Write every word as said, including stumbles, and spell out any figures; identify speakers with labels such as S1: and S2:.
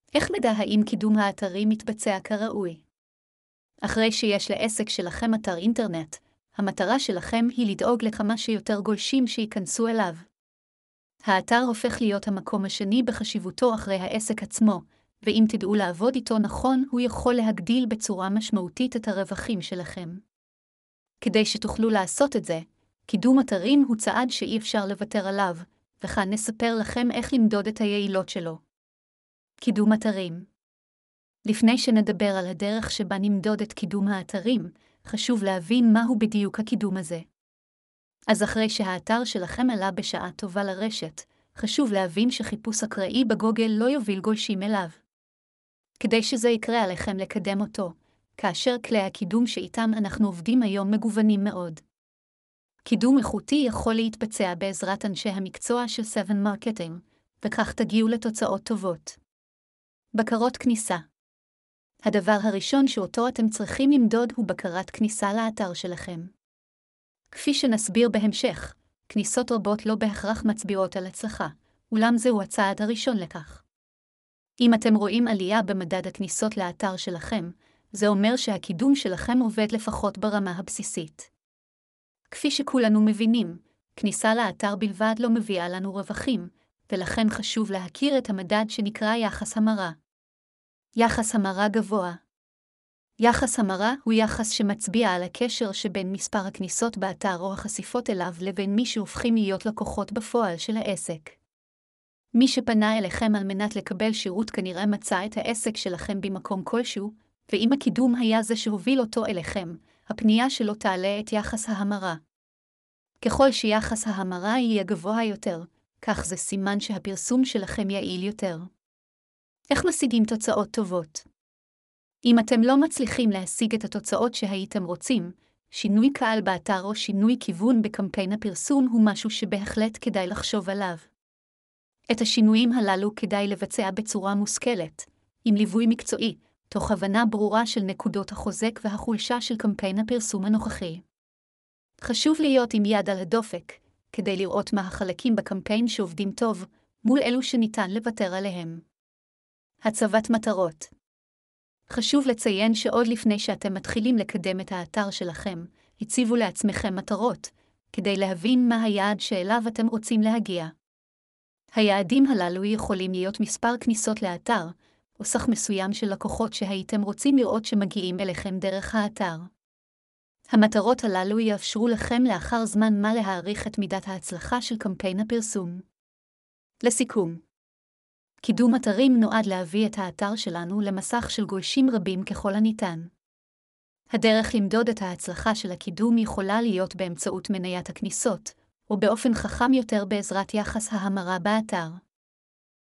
S1: איך נדע האם קידום האתרים מתבצע כראוי? אחרי שיש לעסק שלכם אתר אינטרנט, המטרה שלכם היא לדאוג לכמה שיותר גולשים שייכנסו אליו. האתר הופך להיות המקום השני בחשיבותו אחרי העסק עצמו, ואם תדעו לעבוד איתו נכון, הוא יכול להגדיל בצורה משמעותית את הרווחים שלכם. כדי שתוכלו לעשות את זה, קידום אתרים הוא צעד שאי אפשר לוותר עליו, וכאן נספר לכם איך למדוד את היעילות שלו. קידום אתרים. לפני שנדבר על הדרך שבה נמדוד את קידום האתרים, חשוב להבין מהו בדיוק הקידום הזה. אז אחרי שהאתר שלכם עלה בשעה טובה לרשת, חשוב להבין שחיפוש אקראי בגוגל לא יוביל גולשים אליו. כדי שזה יקרה עליכם לקדם אותו, כאשר כלי הקידום שאיתם אנחנו עובדים היום מגוונים מאוד. קידום איכותי יכול להתבצע בעזרת אנשי המקצוע של סבן מרקטינג, וכך תגיעו לתוצאות טובות. בקרות כניסה. הדבר הראשון שאותו אתם צריכים למדוד הוא בקרת כניסה לאתר שלכם. כפי שנסביר בהמשך, כניסות רבות לא בהכרח מצביעות על הצלחה, אולם זהו הצעד הראשון לכך. אם אתם רואים עלייה במדד הכניסות לאתר שלכם, זה אומר שהקידום שלכם עובד לפחות ברמה הבסיסית. כפי שכולנו מבינים, כניסה לאתר בלבד לא מביאה לנו רווחים, ולכן חשוב להכיר את המדד שנקרא יחס המרה. יחס המרה גבוה. יחס המרה הוא יחס שמצביע על הקשר שבין מספר הכניסות באתר או החשיפות אליו לבין מי שהופכים להיות לקוחות בפועל של העסק. מי שפנה אליכם על מנת לקבל שירות כנראה מצא את העסק שלכם במקום כלשהו, ואם הקידום היה זה שהוביל אותו אליכם, הפנייה שלו תעלה את יחס ההמרה. ככל שיחס ההמרה יהיה גבוה יותר, כך זה סימן שהפרסום שלכם יעיל יותר. איך משיגים תוצאות טובות? אם אתם לא מצליחים להשיג את התוצאות שהייתם רוצים, שינוי קהל באתר או שינוי כיוון בקמפיין הפרסום הוא משהו שבהחלט כדאי לחשוב עליו. את השינויים הללו כדאי לבצע בצורה מושכלת, עם ליווי מקצועי, תוך הבנה ברורה של נקודות החוזק והחולשה של קמפיין הפרסום הנוכחי. חשוב להיות עם יד על הדופק, כדי לראות מה החלקים בקמפיין שעובדים טוב, מול אלו שניתן לוותר עליהם. הצבת מטרות. חשוב לציין שעוד לפני שאתם מתחילים לקדם את האתר שלכם, הציבו לעצמכם מטרות, כדי להבין מה היעד שאליו אתם רוצים להגיע. היעדים הללו יכולים להיות מספר כניסות לאתר, או סך מסוים של לקוחות שהייתם רוצים לראות שמגיעים אליכם דרך האתר. המטרות הללו יאפשרו לכם לאחר זמן מה להעריך את מידת ההצלחה של קמפיין הפרסום. לסיכום, קידום אתרים נועד להביא את האתר שלנו למסך של גולשים רבים ככל הניתן. הדרך למדוד את ההצלחה של הקידום יכולה להיות באמצעות מניית הכניסות, או באופן חכם יותר בעזרת יחס ההמרה באתר.